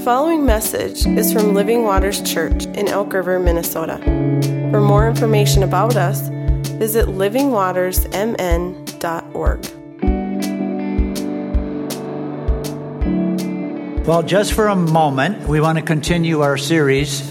following message is from Living Waters Church in Elk River, Minnesota. For more information about us, visit livingwatersmn.org. Well, just for a moment, we want to continue our series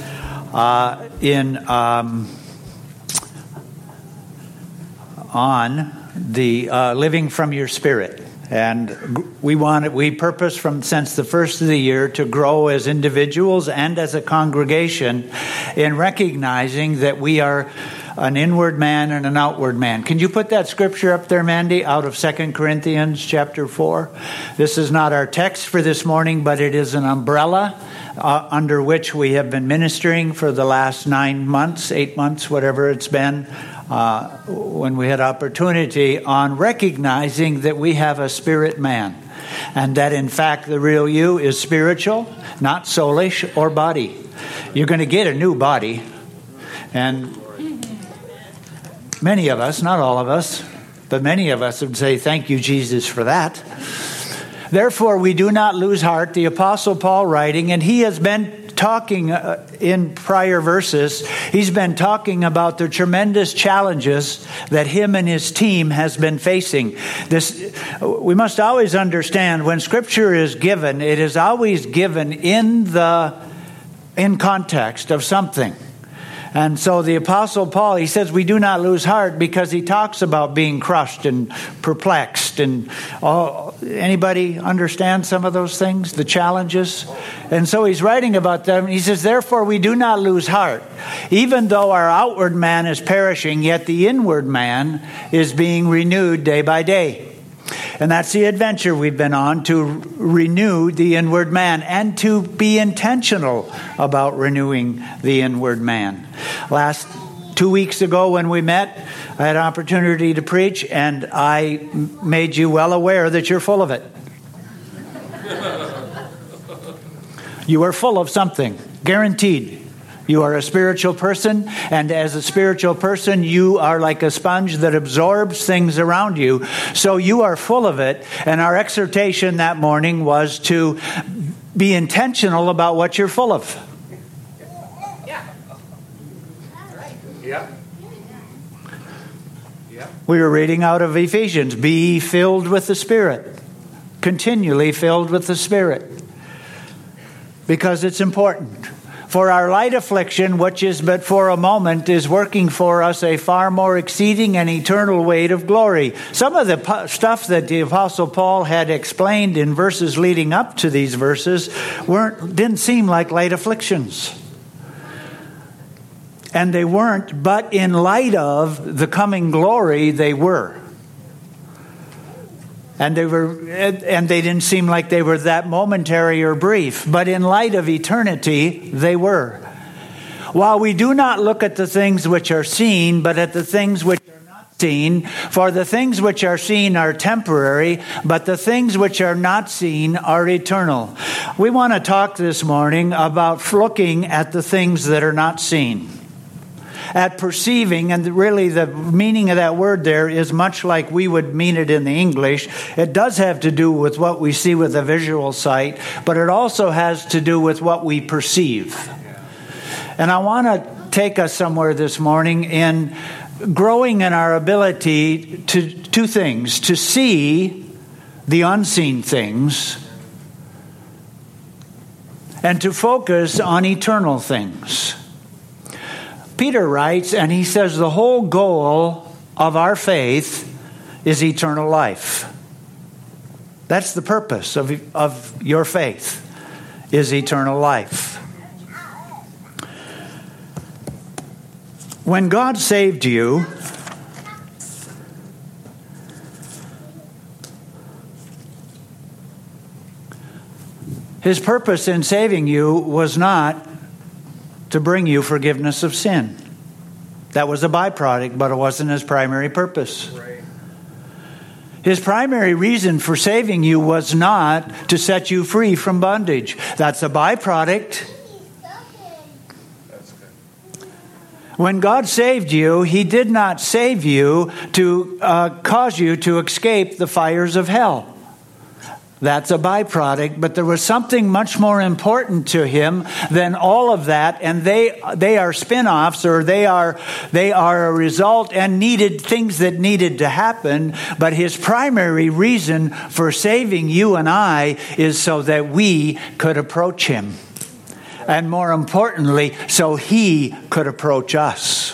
on the living from your spirit. And we purpose since the first of the year to grow as individuals and as a congregation in recognizing that we are an inward man and an outward man. Can you put that scripture up there, Mandy, out of 2 Corinthians chapter 4? This is not our text for this morning, but it is an umbrella under which we have been ministering for the last 9 months, 8 months, whatever it's been, when we had opportunity on recognizing that we have a spirit man. And that, in fact, the real you is spiritual, not soulish or body. You're going to get a new body. And many of us, not all of us, but many of us would say, thank you, Jesus, for that. Therefore, we do not lose heart. The Apostle Paul writing, and he has been talking in prior verses, he's been talking about the tremendous challenges that him and his team has been facing. We must always understand when Scripture is given, it is always given in context of something. And so the Apostle Paul, he says we do not lose heart because he talks about being crushed and perplexed. And anybody understand some of those things, the challenges? And so he's writing about them. He says, therefore we do not lose heart. Even though our outward man is perishing, yet the inward man is being renewed day by day. And that's the adventure we've been on, to renew the inward man and to be intentional about renewing the inward man. 2 weeks ago when we met, I had an opportunity to preach, and I made you well aware that you're full of it. You are full of something, guaranteed. You are a spiritual person, and as a spiritual person, you are like a sponge that absorbs things around you. So you are full of it, and our exhortation that morning was to be intentional about what you're full of. Yeah. Yeah. We were reading out of Ephesians, be filled with the Spirit, continually filled with the Spirit, because it's important. For our light affliction, which is but for a moment, is working for us a far more exceeding and eternal weight of glory. Some of the stuff that the Apostle Paul had explained in verses leading up to these verses didn't seem like light afflictions. And they weren't, but in light of the coming glory, they were. And they didn't seem like they were that momentary or brief. But in light of eternity, they were. While we do not look at the things which are seen, but at the things which are not seen, for the things which are seen are temporary, but the things which are not seen are eternal. We want to talk this morning about looking at the things that are not seen. At perceiving, and really the meaning of that word there is much like we would mean it in the English. It does have to do with what we see with the visual sight, but it also has to do with what we perceive. And I want to take us somewhere this morning in growing in our ability to two things: to see the unseen things and to focus on eternal things. Peter writes, and he says the whole goal of our faith is eternal life. That's the purpose of your faith, is eternal life. When God saved you, His purpose in saving you was not to bring you forgiveness of sin. That was a byproduct, but it wasn't his primary purpose. Right. His primary reason for saving you was not to set you free from bondage. That's a byproduct. When God saved you, He did not save you to cause you to escape the fires of hell. That's a byproduct, but there was something much more important to him than all of that, and they are spin-offs, or they are a result and needed things that needed to happen. But his primary reason for saving you and I is so that we could approach him, and more importantly, so he could approach us.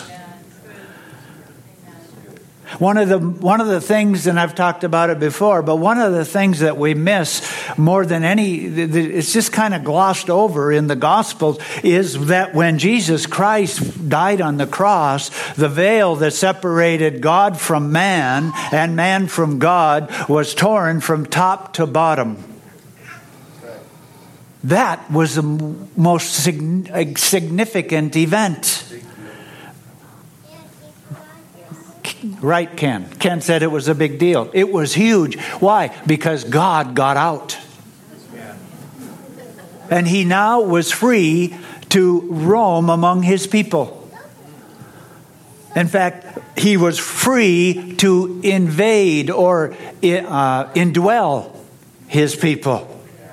One of the things, and I've talked about it before, but one of the things that we miss more than any, it's just kind of glossed over in the Gospels, is that when Jesus Christ died on the cross, the veil that separated God from man and man from God was torn from top to bottom. That was the most significant event. Right, Ken? Ken said it was a big deal. It was huge. Why? Because God got out. And he now was free to roam among his people. In fact, he was free to invade or indwell his people.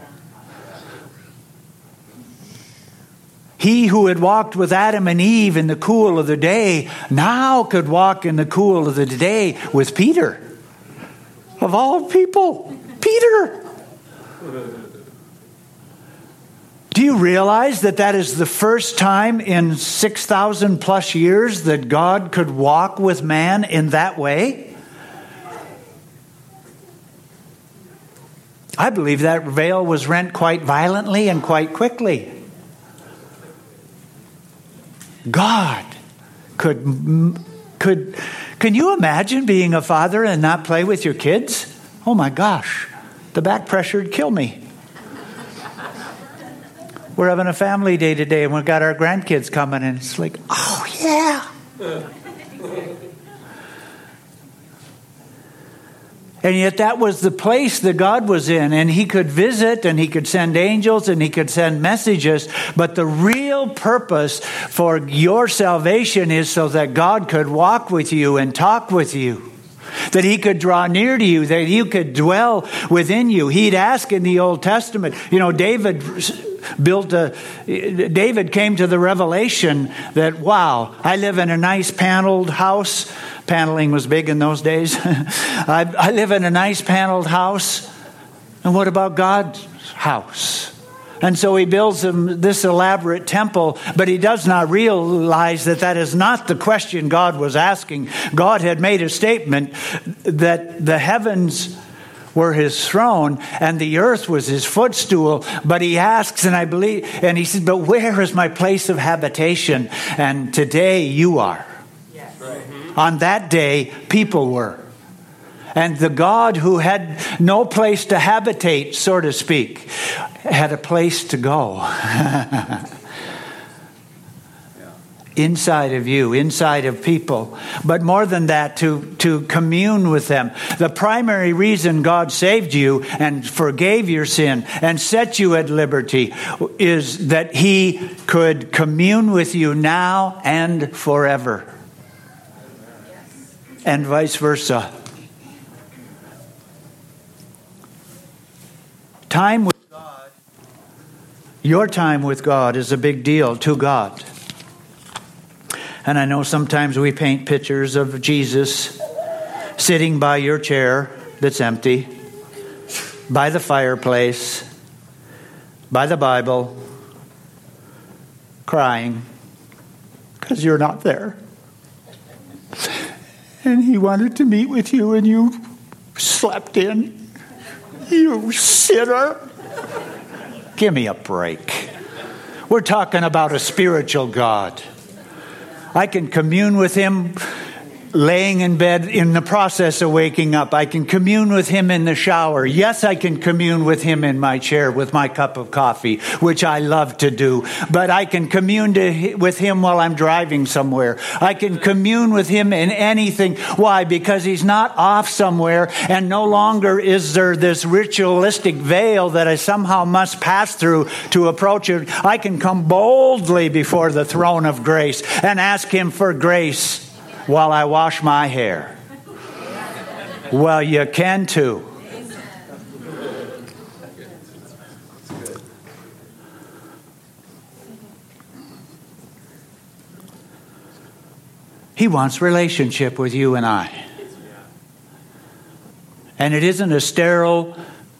He who had walked with Adam and Eve in the cool of the day now could walk in the cool of the day with Peter. Of all people, Peter. Do you realize that is the first time in 6,000 plus years that God could walk with man in that way? I believe that veil was rent quite violently and quite quickly. God could, can you imagine being a father and not play with your kids? Oh my gosh, the back pressure would kill me. We're having a family day today and we've got our grandkids coming and it's like, oh yeah. And yet that was the place that God was in. And he could visit and he could send angels and he could send messages. But the real purpose for your salvation is so that God could walk with you and talk with you. That he could draw near to you. That he could dwell within you. He'd ask in the Old Testament. You know, David came to the revelation that, wow, I live in a nice paneled house. Paneling was big in those days. I live in a nice paneled house. And what about God's house? And so he builds him this elaborate temple, but he does not realize that is not the question God was asking. God had made a statement that the heavens were his throne and the earth was his footstool. But he asks, and I believe, and he says, but where is my place of habitation? And today you are. Yes. Right. On that day, people were. And the God who had no place to habitate, so to speak, had a place to go. Inside of you, inside of people. But more than that, to commune with them. The primary reason God saved you and forgave your sin and set you at liberty is that he could commune with you now and forever. And vice versa. Time with God, your time with God is a big deal to God. And I know sometimes we paint pictures of Jesus sitting by your chair that's empty, by the fireplace, by the Bible, crying because you're not there. And he wanted to meet with you and you slept in. You sinner. Give me a break. We're talking about a spiritual God. I can commune with him laying in bed in the process of waking up. I can commune with him in the shower. Yes, I can commune with him in my chair with my cup of coffee, which I love to do. But I can commune with him while I'm driving somewhere. I can commune with him in anything. Why? Because he's not off somewhere, and no longer is there this ritualistic veil that I somehow must pass through to approach it. I can come boldly before the throne of grace and ask him for grace while I wash my hair. Well, you can too. He wants relationship with you and I. And it isn't a sterile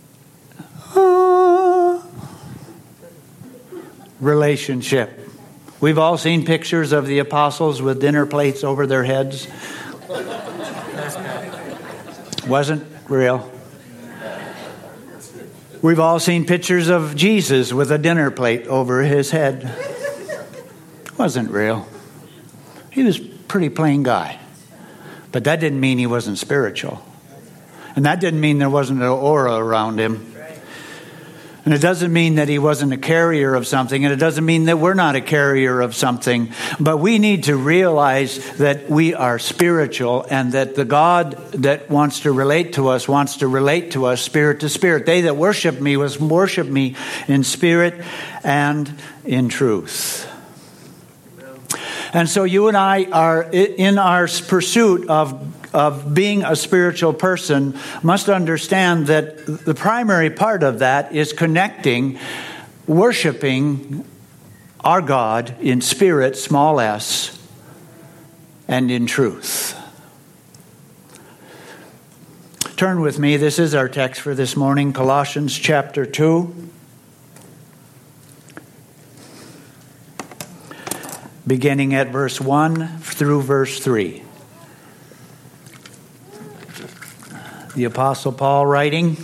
relationship. We've all seen pictures of the apostles with dinner plates over their heads. Wasn't real. We've all seen pictures of Jesus with a dinner plate over his head. Wasn't real. He was a pretty plain guy. But that didn't mean he wasn't spiritual. And that didn't mean there wasn't an aura around him. And it doesn't mean that he wasn't a carrier of something. And it doesn't mean that we're not a carrier of something. But we need to realize that we are spiritual and that the God that wants to relate to us spirit to spirit. They that worship me must worship me in spirit and in truth. And so you and I are in our pursuit of being a spiritual person must understand that the primary part of that is connecting, worshiping our God in spirit, small s, and in truth. Turn with me. This is our text for this morning, Colossians chapter 2. Beginning at verse 1 through verse 3. The Apostle Paul writing,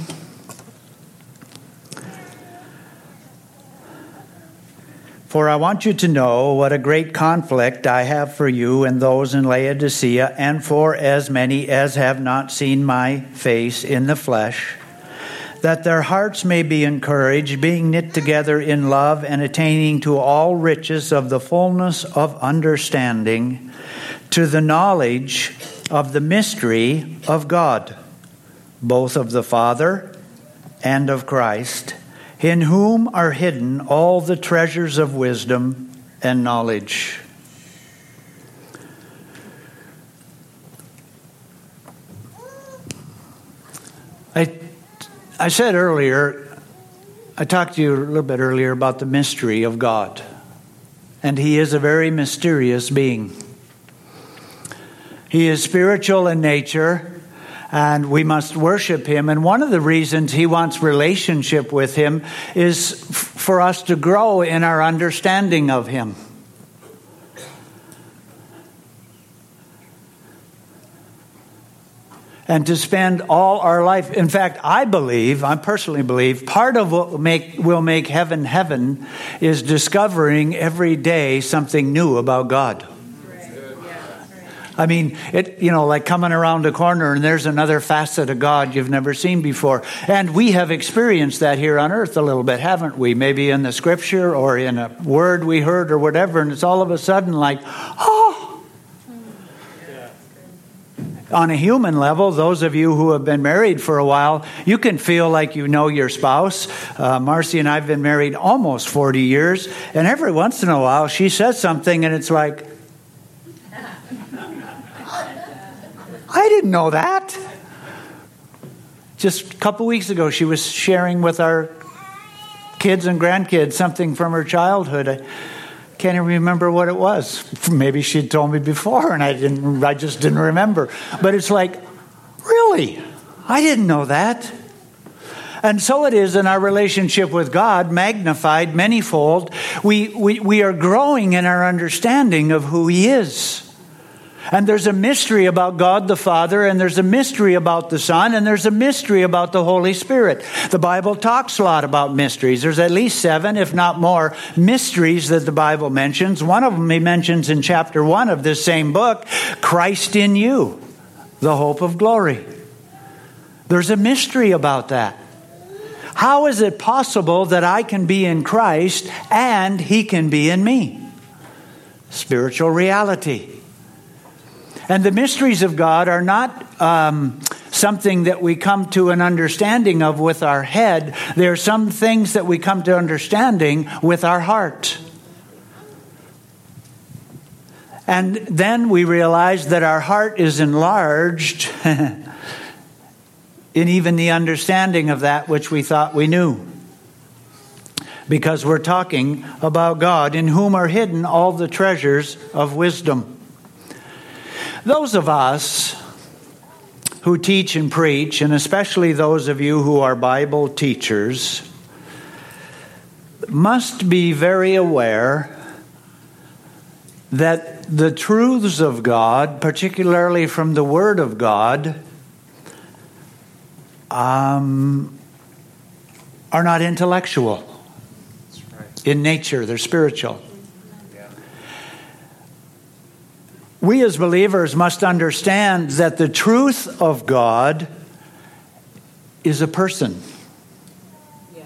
"For I want you to know what a great conflict I have for you and those in Laodicea, and for as many as have not seen my face in the flesh, that their hearts may be encouraged, being knit together in love and attaining to all riches of the fullness of understanding, to the knowledge of the mystery of God, both of the Father and of Christ, in whom are hidden all the treasures of wisdom and knowledge." I said earlier, I talked to you a little bit earlier about the mystery of God. And He is a very mysterious being. He is spiritual in nature, and we must worship Him. And one of the reasons He wants relationship with Him is for us to grow in our understanding of Him. And to spend all our life. In fact, I personally believe, part of what will make heaven heaven is discovering every day something new about God. I mean, like coming around a corner and there's another facet of God you've never seen before. And we have experienced that here on earth a little bit, haven't we? Maybe in the scripture or in a word we heard or whatever. And it's all of a sudden like, oh! On a human level, those of you who have been married for a while, you can feel like you know your spouse. Marcy and I have been married almost 40 years. And every once in a while, she says something and it's like, I didn't know that. Just a couple weeks ago, she was sharing with our kids and grandkids something from her childhood. I can't even remember what it was. Maybe she'd told me before and I just didn't remember. But it's like, really? I didn't know that. And so it is in our relationship with God, magnified manyfold. We are growing in our understanding of who He is. And there's a mystery about God the Father, and there's a mystery about the Son, and there's a mystery about the Holy Spirit. The Bible talks a lot about mysteries. There's at least 7, if not more, mysteries that the Bible mentions. One of them He mentions in chapter 1 of this same book, Christ in you, the hope of glory. There's a mystery about that. How is it possible that I can be in Christ and He can be in me? Spiritual reality. And the mysteries of God are not something that we come to an understanding of with our head. There are some things that we come to understanding with our heart. And then we realize that our heart is enlarged in even the understanding of that which we thought we knew. Because we're talking about God, in whom are hidden all the treasures of wisdom. Those of us who teach and preach, and especially those of you who are Bible teachers, must be very aware that the truths of God, particularly from the Word of God, are not intellectual in nature. They're spiritual. We as believers must understand that the truth of God is a person. Yes.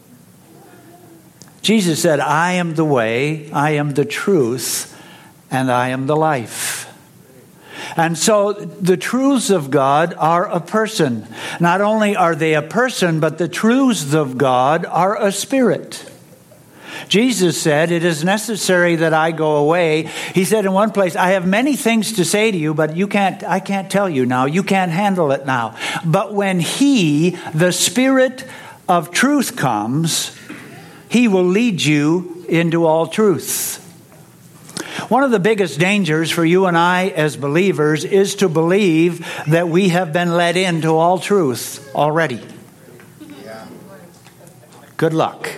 Jesus said, I am the way, I am the truth, and I am the life. And so the truths of God are a person. Not only are they a person, but the truths of God are a spirit. Jesus said, it is necessary that I go away. He said in one place, I have many things to say to you, but I can't tell you now. You can't handle it now. But when He, the Spirit of truth, comes, He will lead you into all truth. One of the biggest dangers for you and I as believers is to believe that we have been led into all truth already. Yeah. Good luck.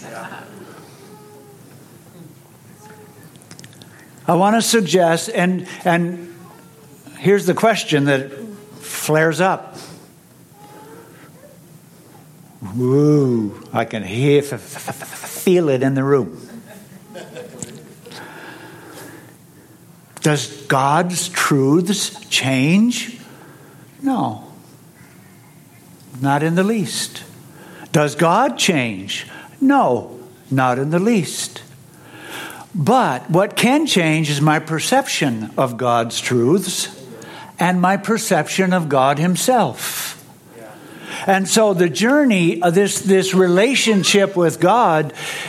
I want to suggest, and here's the question that flares up. Ooh, I can feel it in the room. Does God's truths change? No, not in the least. Does God change? No, not in the least. But what can change is my perception of God's truths and my perception of God Himself. And so the journey of this relationship with God,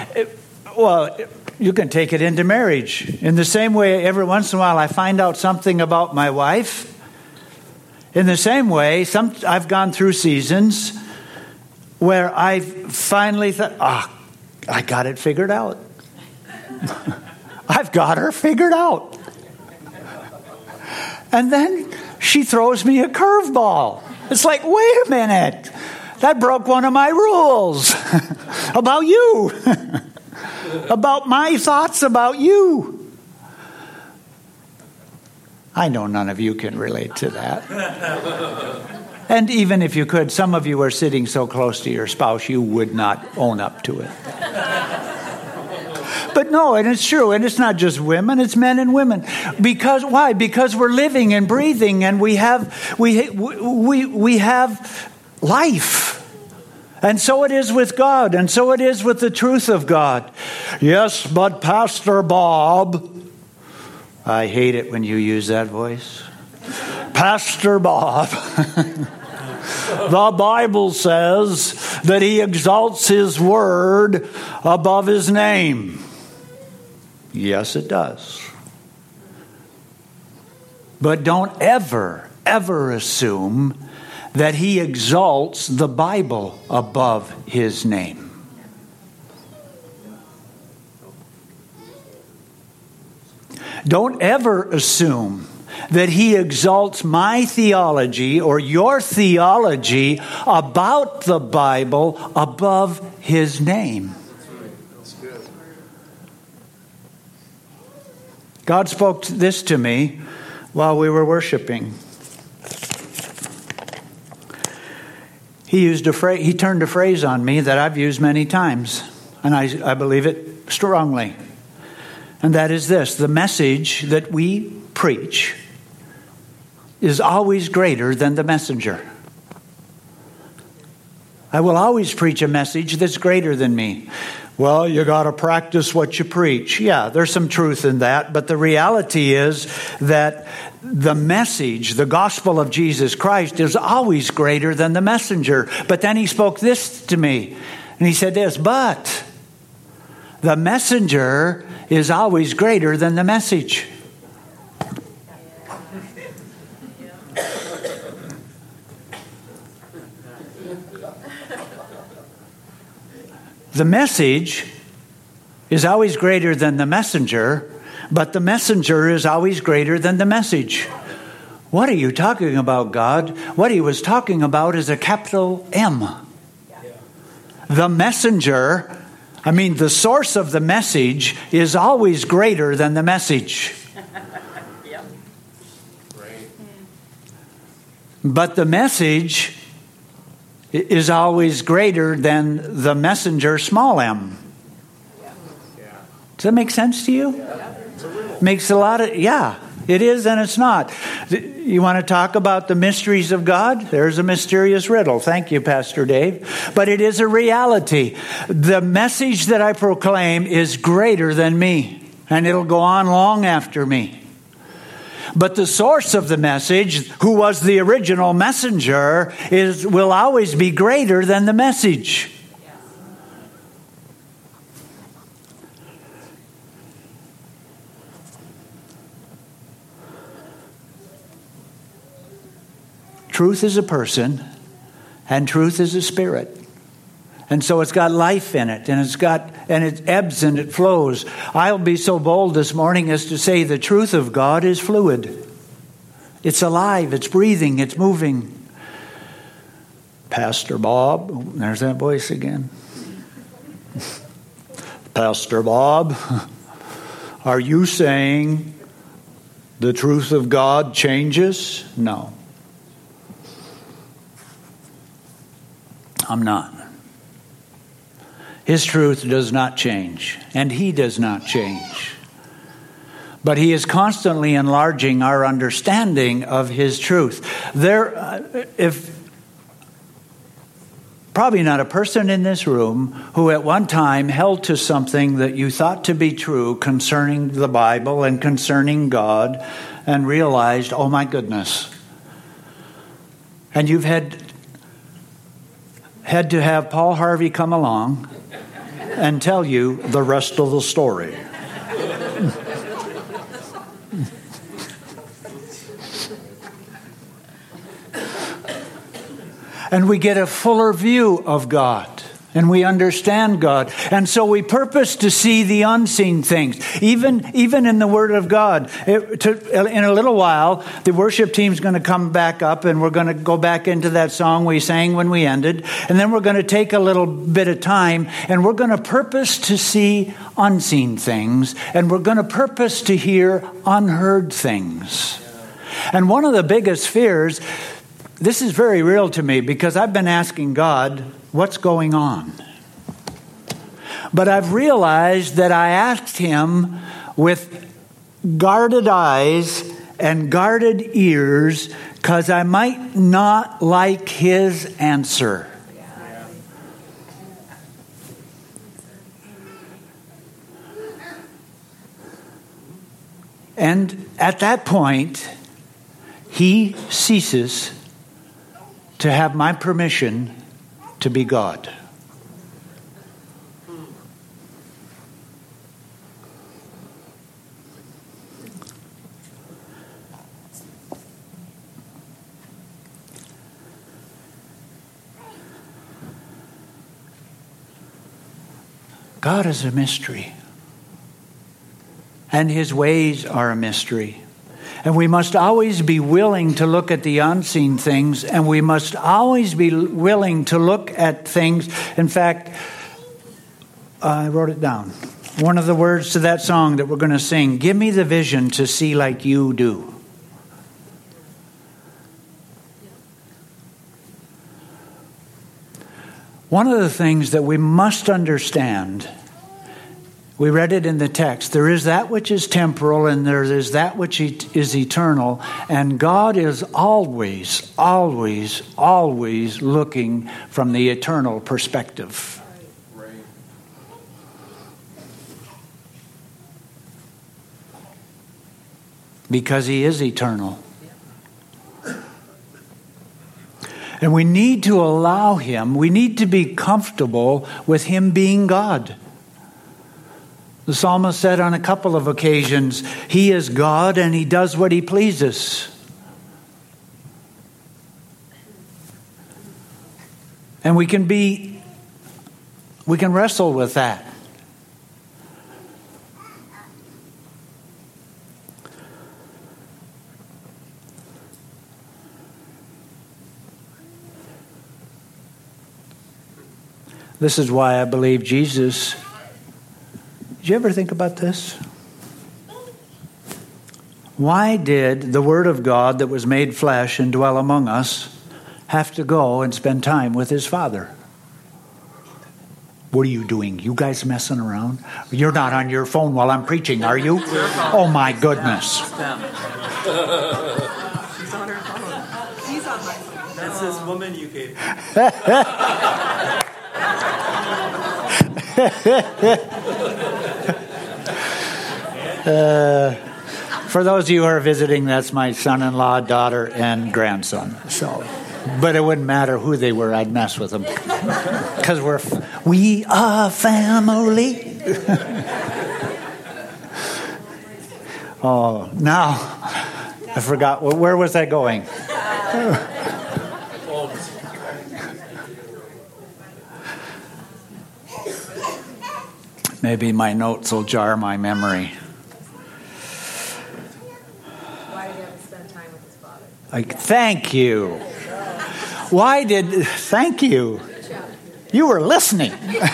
you can take it into marriage. In the same way, every once in a while I find out something about my wife. In the same way, I've gone through seasons where I finally thought, I got it figured out. I've got her figured out. And then she throws me a curveball. It's like, wait a minute. That broke one of my rules about you. About my thoughts about you. I know none of you can relate to that. And even if you could, some of you are sitting so close to your spouse, you would not own up to it. But no, and it's true, and it's not just women, it's men and women. Because why? Because we're living and breathing, and we have life. And so it is with God, and so it is with the truth of God. Yes, but Pastor Bob, I hate it when you use that voice. Pastor Bob, the Bible says that He exalts His word above His name. Yes, it does. But don't ever assume that He exalts the Bible above His name. Don't ever assume that He exalts my theology or your theology about the Bible above His name. God spoke this to me while we were worshiping. He turned a phrase on me that I've used many times, and I believe it strongly. And that is this: the message that we preach is always greater than the messenger. I will always preach a message that's greater than me. Well, you got to practice what you preach. Yeah, there's some truth in that, but the reality is that the message, the gospel of Jesus Christ, is always greater than the messenger. But then He spoke this to me, and He said this: but the messenger is always greater than the message. The message is always greater than the messenger, but the messenger is always greater than the message. What are you talking about, God? What he was talking about is a capital M. The messenger, the source of the message is always greater than the message. But the message is always greater than the messenger, small m. Does that make sense to you? Makes a lot of, it is and it's not. You want to talk about the mysteries of God? There's a mysterious riddle. Thank you, Pastor Dave. But it is a reality. The message that I proclaim is greater than me, and it'll go on long after me. But the source of the message, who was the original messenger, will always be greater than the message. Truth is a person, and truth is a spirit. And so it's got life in it, and it ebbs and it flows. I'll be so bold this morning as to say the truth of God is fluid. It's alive, it's breathing, it's moving. Pastor Bob, there's that voice again. Pastor Bob, are you saying the truth of God changes? No. I'm not. His truth does not change, and he does not change. But he is constantly enlarging our understanding of his truth. Probably not a person in this room who at one time held to something that you thought to be true concerning the Bible and concerning God and realized, oh my goodness. And you've had to have Paul Harvey come along and tell you the rest of the story. And we get a fuller view of God. And we understand God. And so we purpose to see the unseen things. Even in the Word of God. In a little while, the worship team's going to come back up and we're going to go back into that song we sang when we ended. And then we're going to take a little bit of time and we're going to purpose to see unseen things. And we're going to purpose to hear unheard things. And one of the biggest fears, this is very real to me because I've been asking God, what's going on? But I've realized that I asked him with guarded eyes and guarded ears because I might not like his answer. And at that point, he ceases to have my permission to be God. God is a mystery, and his ways are a mystery. And we must always be willing to look at the unseen things, and we must always be willing to look at things. In fact, I wrote it down. One of the words to that song that we're going to sing, give me the vision to see like you do. One of the things that we must understand, we read it in the text, there is that which is temporal and there is that which is eternal. And God is always, always, always looking from the eternal perspective. Right. Because he is eternal. And we need to allow him, we need to be comfortable with him being God. The psalmist said on a couple of occasions, he is God and he does what he pleases. And we can wrestle with that. This is why I believe Jesus. Did you ever think about this? Why did the Word of God that was made flesh and dwell among us have to go and spend time with his Father? What are you doing? You guys messing around? You're not on your phone while I'm preaching, are you? Oh my goodness. She's on her phone. He's on my phone. That's this woman you gave me. For those of you who are visiting, that's my son-in-law, daughter, and grandson. So, but it wouldn't matter who they were. I'd mess with them because we are family. Oh, now I forgot. Where was I going? Maybe my notes will jar my memory. Why did he have to spend time with his Father? Thank you. Thank you. You were listening.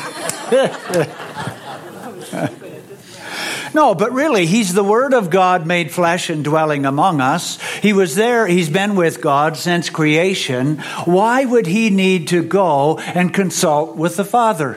No, but really, he's the Word of God made flesh and dwelling among us. He was there. He's been with God since creation. Why would he need to go and consult with the Father?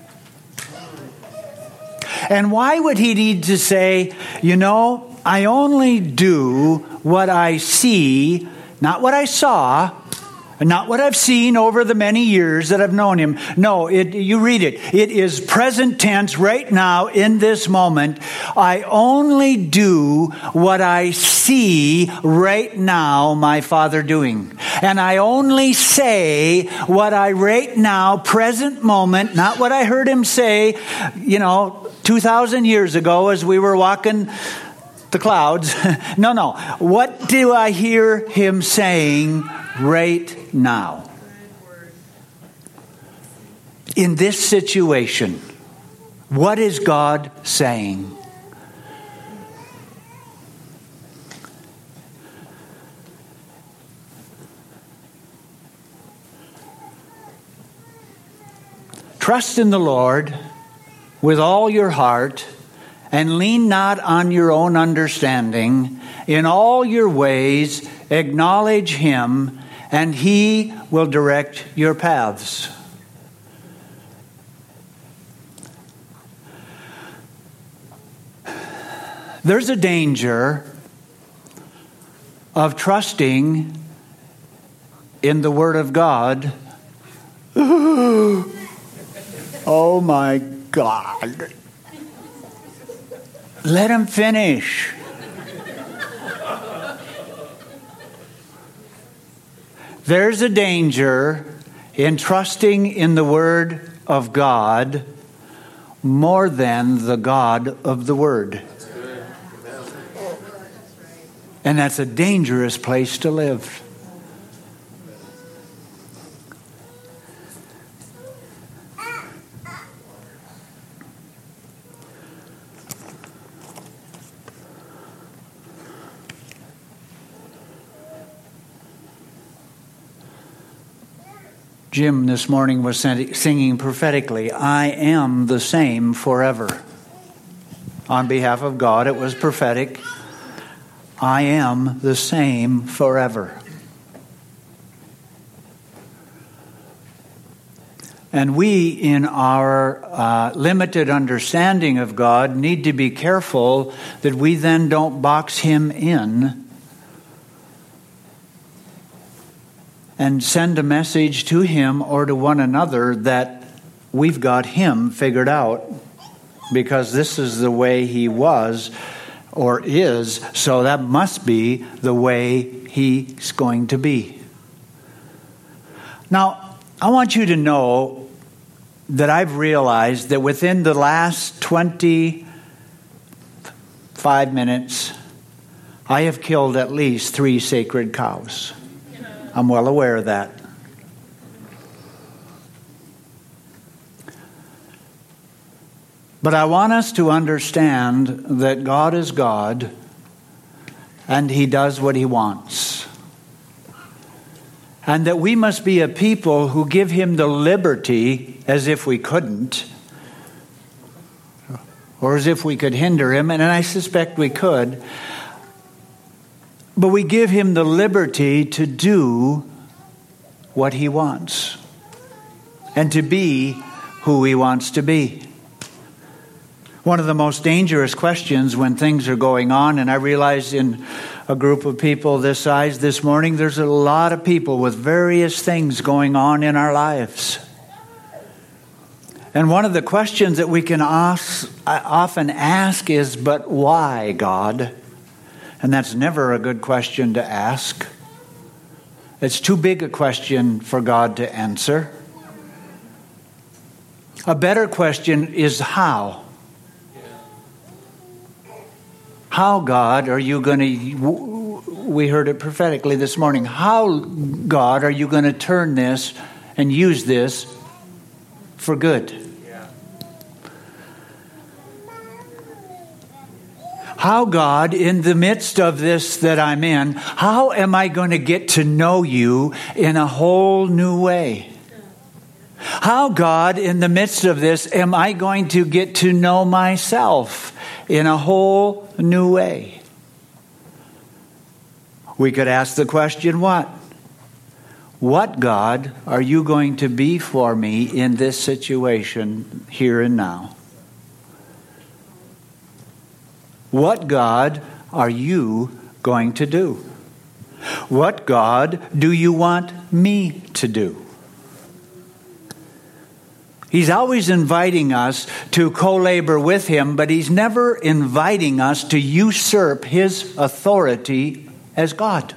And why would he need to say, I only do what I see, not what I saw, not what I've seen over the many years that I've known him. No, you read it. It is present tense right now in this moment. I only do what I see right now my Father doing. And I only say what I right now, present moment, not what I heard him say, 2,000 years ago as we were walking the clouds. No. What do I hear him saying right now? In this situation, what is God saying? Trust in the Lord with all your heart, and lean not on your own understanding. In all your ways acknowledge him, and he will direct your paths. There's a danger of trusting in the Word of God. Oh my God. Let him finish. There's a danger in trusting in the Word of God more than the God of the Word. And that's a dangerous place to live. Jim this morning was singing prophetically, I am the same forever. On behalf of God, it was prophetic. I am the same forever. And we, in our limited understanding of God, need to be careful that we then don't box him in and send a message to him or to one another that we've got him figured out because this is the way he was or is, so that must be the way he's going to be. Now, I want you to know that I've realized that within the last 25 minutes, I have killed at least 3 sacred cows. I'm well aware of that. But I want us to understand that God is God and he does what he wants. And that we must be a people who give him the liberty, as if we couldn't, or as if we could hinder him, and I suspect we could. But we give him the liberty to do what he wants and to be who he wants to be. One of the most dangerous questions when things are going on, and I realize in a group of people this size this morning, there's a lot of people with various things going on in our lives. And one of the questions that we can often ask is, but why, God? And that's never a good question to ask. It's too big a question for God to answer. A better question is how. How, God, are you going to, we heard it prophetically this morning, how, God, are you going to turn this and use this for good? How, God, in the midst of this that I'm in, how am I going to get to know you in a whole new way? How, God, in the midst of this, am I going to get to know myself in a whole new way? We could ask the question, what? What, God, are you going to be for me in this situation here and now? What, God, are you going to do? What, God, do you want me to do? He's always inviting us to co-labor with him, but he's never inviting us to usurp his authority as God.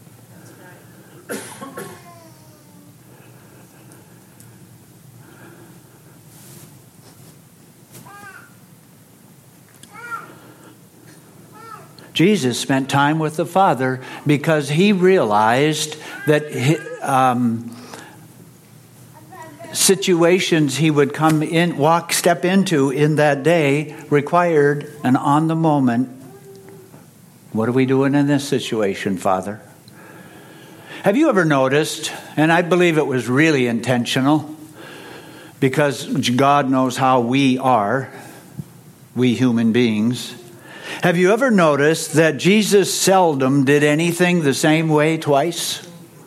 Jesus spent time with the Father because he realized that situations he would step into in that day required an on-the-moment, what are we doing in this situation, Father? Have you ever noticed, and I believe it was really intentional, because God knows how we are, we human beings. Have you ever noticed that Jesus seldom did anything the same way twice?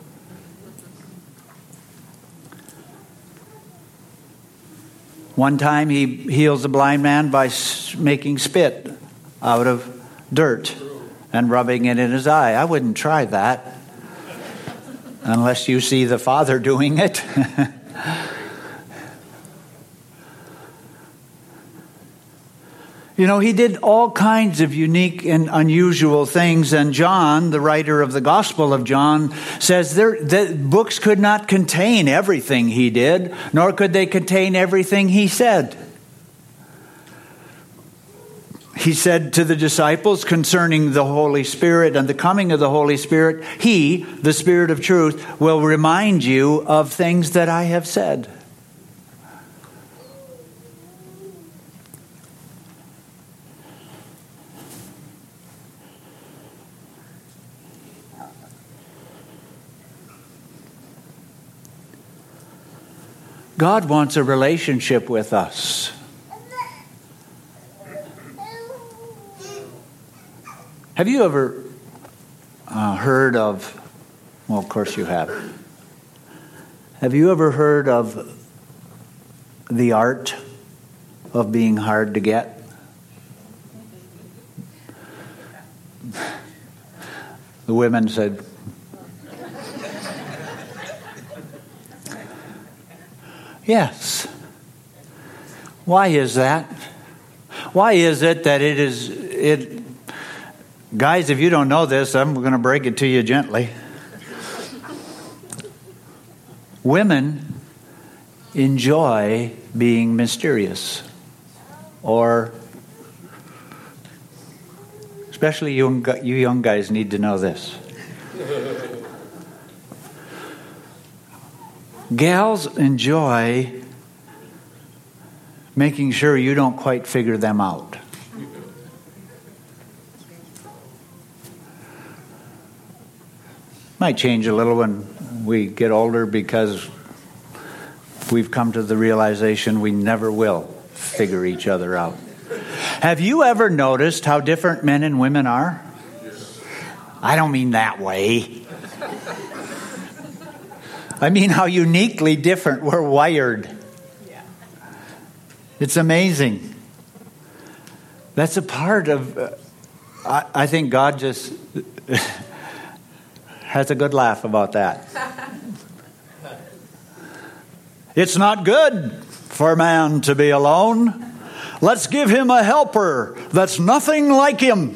One time he heals a blind man by making spit out of dirt and rubbing it in his eye. I wouldn't try that unless you see the Father doing it. You know, he did all kinds of unique and unusual things. And John, the writer of the Gospel of John, says that books could not contain everything he did, nor could they contain everything he said. He said to the disciples concerning the Holy Spirit and the coming of the Holy Spirit, He, the Spirit of truth, will remind you of things that I have said. God wants a relationship with us. Have you ever heard of, well, of course you have. Have you ever heard of the art of being hard to get? The women said, yes. Why is that? Why is it that guys, if you don't know this, I'm going to break it to you gently. Women enjoy being mysterious, or especially you young guys need to know this. Gals enjoy making sure you don't quite figure them out. Might change a little when we get older because we've come to the realization we never will figure each other out. Have you ever noticed how different men and women are? I don't mean that way. I mean how uniquely different we're wired. It's amazing. That's a part of, I think God just has a good laugh about that. It's not good for man to be alone. Let's give him a helper that's nothing like him.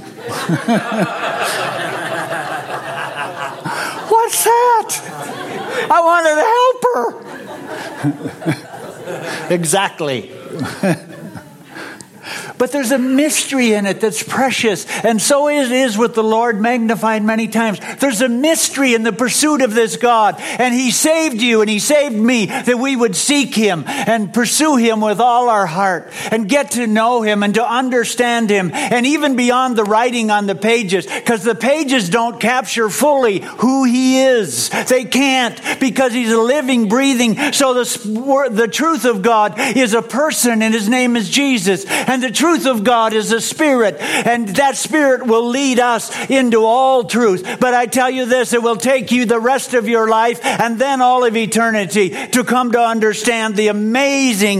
What's that? I wanted a helper. Exactly. But there's a mystery in it that's precious. And so it is with the Lord, magnified many times. There's a mystery in the pursuit of this God. And He saved you and He saved me that we would seek Him and pursue Him with all our heart and get to know Him and to understand Him. And even beyond the writing on the pages, because the pages don't capture fully who He is. They can't, because He's a living, breathing. So the truth of God is a person, and His name is Jesus. And the truth of God is a spirit, and that spirit will lead us into all truth. But I tell you this, it will take you the rest of your life and then all of eternity to come to understand the amazing,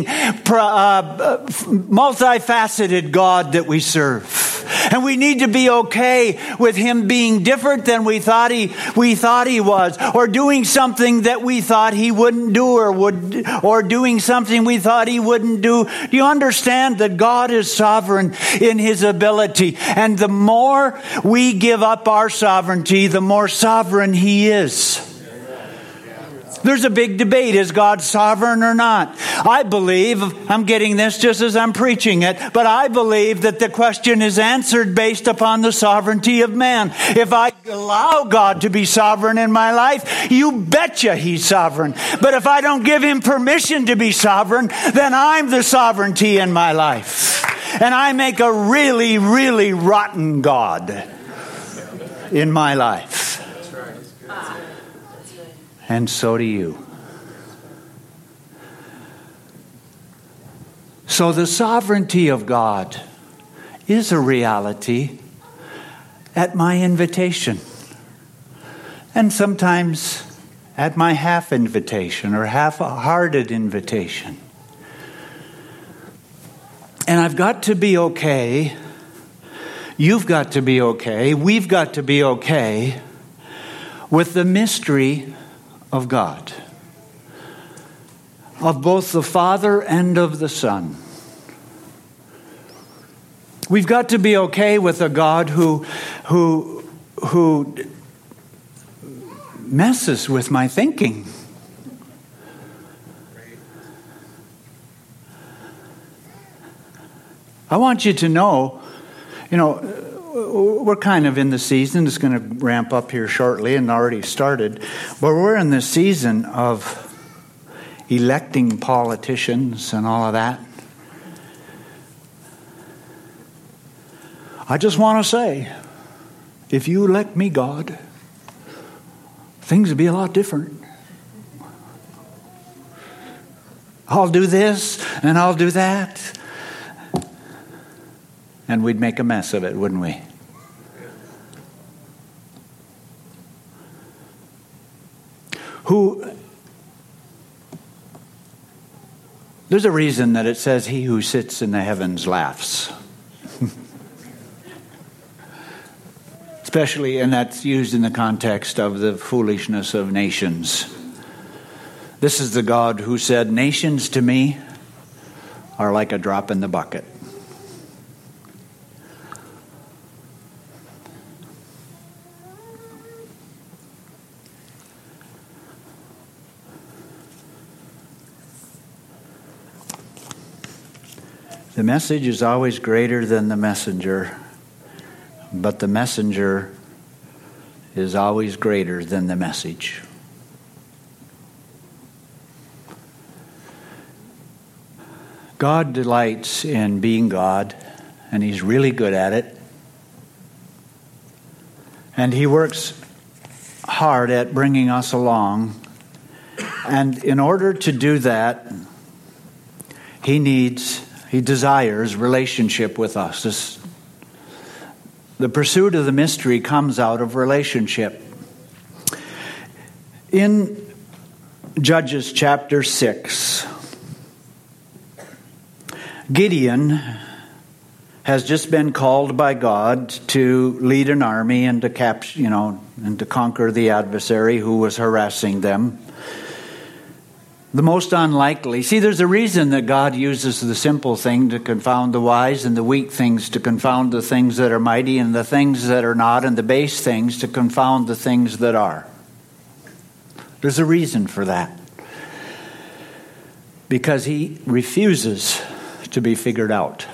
multifaceted God that we serve. And we need to be okay with Him being different than we thought he was, or doing something that we thought He wouldn't do, or doing something we thought He wouldn't do. Do you understand that God is sovereign in His ability? And the more we give up our sovereignty, the more sovereign He is. There's a big debate. Is God sovereign or not? I believe, I'm getting this just as I'm preaching it, but I believe that the question is answered based upon the sovereignty of man. If I allow God to be sovereign in my life, you betcha He's sovereign. But if I don't give Him permission to be sovereign, then I'm the sovereignty in my life. And I make a really, really rotten God in my life. And so do you. So the sovereignty of God is a reality at my invitation. And sometimes at my half invitation or half-hearted invitation. And I've got to be okay. You've got to be okay. We've got to be okay with the mystery of God, of both the Father and of the Son. We've got to be okay with a God who messes with my thinking. I want you to know, we're kind of in the season. It's going to ramp up here shortly and already started. But we're in the season of electing politicians and all of that. I just want to say, if you elect me, God, things would be a lot different. I'll do this and I'll do that. And we'd make a mess of it, wouldn't we? There's a reason that it says he who sits in the heavens laughs. Especially, and that's used in the context of the foolishness of nations. This is the God who said, nations to me are like a drop in the bucket. The message is always greater than the messenger, but the messenger is always greater than the message. God delights in being God, and He's really good at it. And He works hard at bringing us along. And in order to do that, he desires relationship with us. The pursuit of the mystery comes out of relationship. In Judges chapter 6, Gideon has just been called by God to lead an army and to capture, and to conquer the adversary who was harassing them. The most unlikely. See, there's a reason that God uses the simple thing to confound the wise and the weak things to confound the things that are mighty and the things that are not and the base things to confound the things that are. There's a reason for that. Because he refuses to be figured out.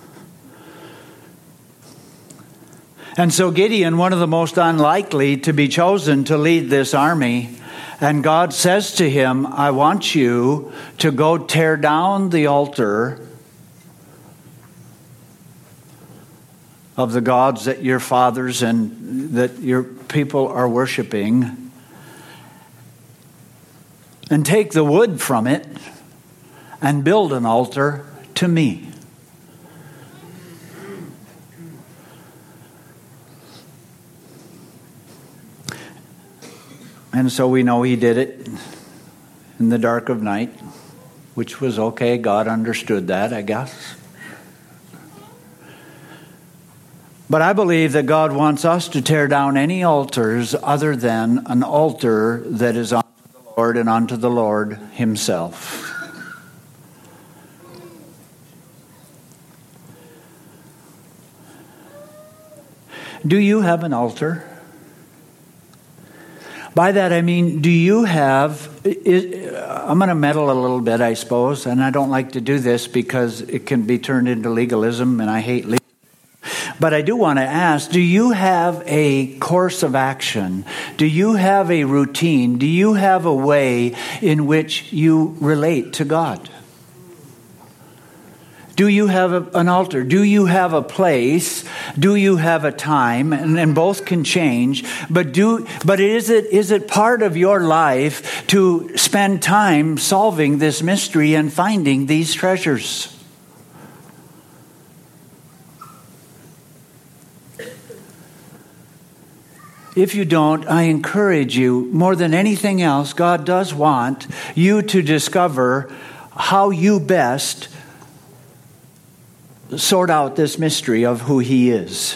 And so Gideon, one of the most unlikely to be chosen to lead this army, and God says to him, I want you to go tear down the altar of the gods that your fathers and that your people are worshiping, and take the wood from it and build an altar to me. And so we know he did it in the dark of night, which was okay. God understood that, I guess. But I believe that God wants us to tear down any altars other than an altar that is unto the Lord and unto the Lord himself. Do you have an altar? By that I mean, do you have, I'm going to meddle a little bit, I suppose, and I don't like to do this because it can be turned into legalism, and I hate legalism. But I do want to ask, do you have a course of action? Do you have a routine? Do you have a way in which you relate to God? Do you have an altar? Do you have a place? Do you have a time? And both can change. But is it part of your life to spend time solving this mystery and finding these treasures? If you don't, I encourage you, more than anything else, God does want you to discover how you best sort out this mystery of who he is.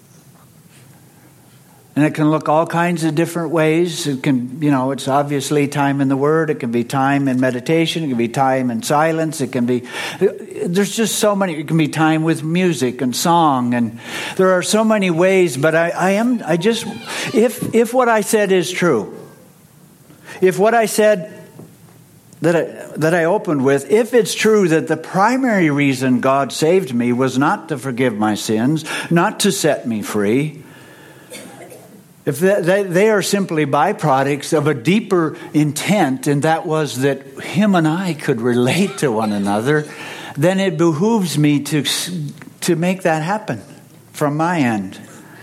And it can look all kinds of different ways. It can, it's obviously time in the Word. It can be time in meditation. It can be time in silence. It can be, there's just so many. It can be time with music and song. And there are so many ways. But if what I said is true, if what I said that I opened with, if it's true that the primary reason God saved me was not to forgive my sins, not to set me free, if they are simply byproducts of a deeper intent, and that was that him and I could relate to one another, then it behooves me to make that happen from my end.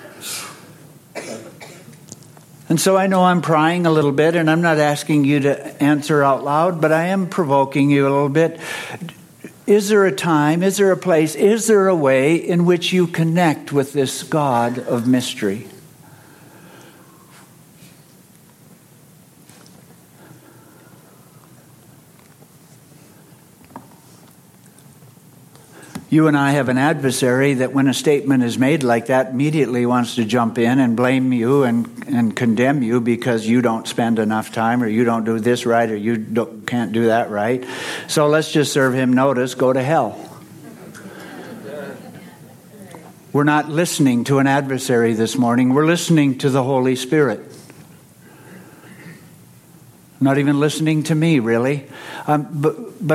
And so I know I'm prying a little bit, and I'm not asking you to answer out loud, but I am provoking you a little bit. Is there a time, is there a place, is there a way in which you connect with this God of mystery? You and I have an adversary that when a statement is made like that immediately wants to jump in and blame you and condemn you because you don't spend enough time or you don't do this right or you can't do that right. So let's just serve him notice, go to hell. We're not listening to an adversary this morning. We're listening to the Holy Spirit. Not even listening to me, really. But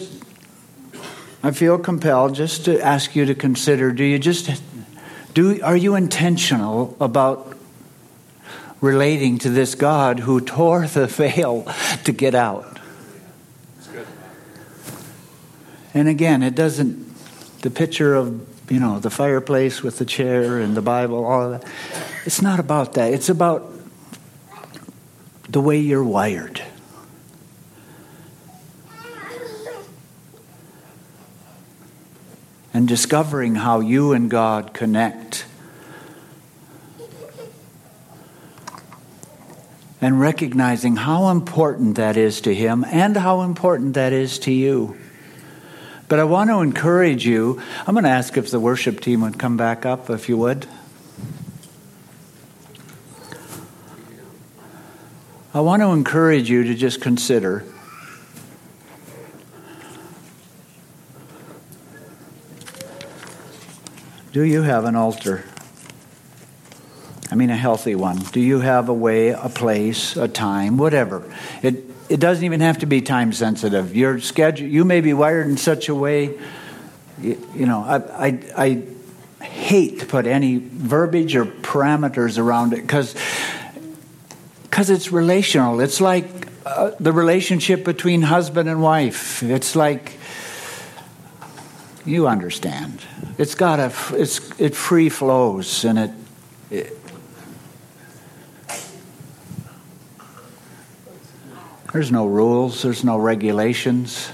I feel compelled just to ask you to consider, are you intentional about relating to this God who tore the veil to get out? That's good. And again, the picture of, the fireplace with the chair and the Bible, all of that, it's not about that. It's about the way you're wired. And discovering how you and God connect. And recognizing how important that is to Him and how important that is to you. But I want to encourage you. I'm going to ask if the worship team would come back up, if you would. I want to encourage you to just consider. Do you have an altar? I mean a healthy one. Do you have a way, a place, a time, whatever? It doesn't even have to be time sensitive. Your schedule, you may be wired in such a way, I hate to put any verbiage or parameters around it because it's relational. It's like the relationship between husband and wife. It's like, you understand. It free flows, and there's no rules, there's no regulations.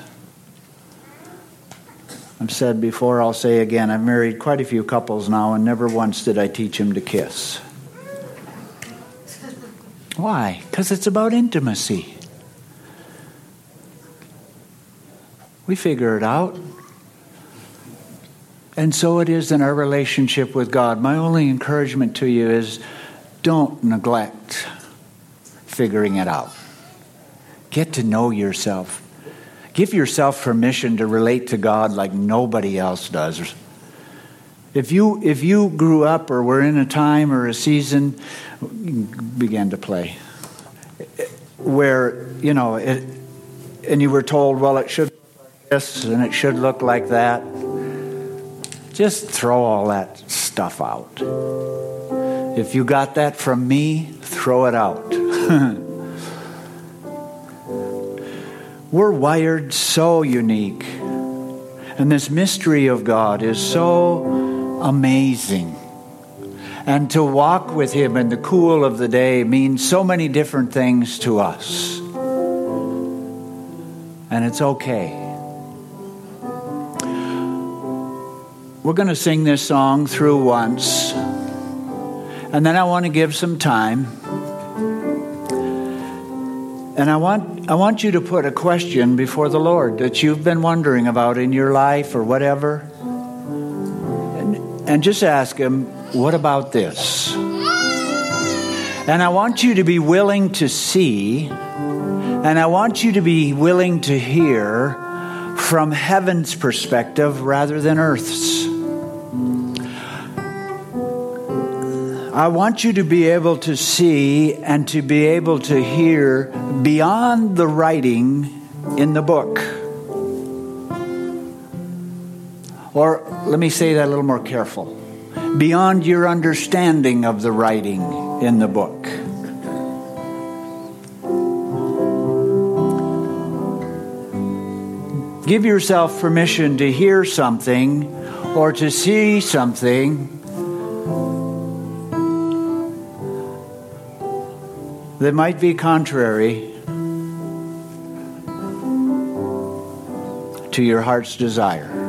I've said before, I'll say again, I've married quite a few couples now, and never once did I teach them to kiss. Why? Because it's about intimacy. We figure it out. And so it is in our relationship with God. My only encouragement to you is don't neglect figuring it out. Get to know yourself. Give yourself permission to relate to God like nobody else does. If you grew up or were in a time or a season, began to play, where, and you were told, well, it should look like this and it should look like that. Just throw all that stuff out. If you got that from me, throw it out. We're wired so unique. And this mystery of God is so amazing. And to walk with Him in the cool of the day means so many different things to us. And it's okay. We're going to sing this song through once. And then I want to give some time. And I want you to put a question before the Lord that you've been wondering about in your life or whatever. And just ask Him, what about this? And I want you to be willing to see, and I want you to be willing to hear from heaven's perspective rather than earth's. I want you to be able to see and to be able to hear beyond the writing in the book. Or let me say that a little more careful. Beyond your understanding of the writing in the book. Give yourself permission to hear something or to see something that might be contrary to your heart's desire.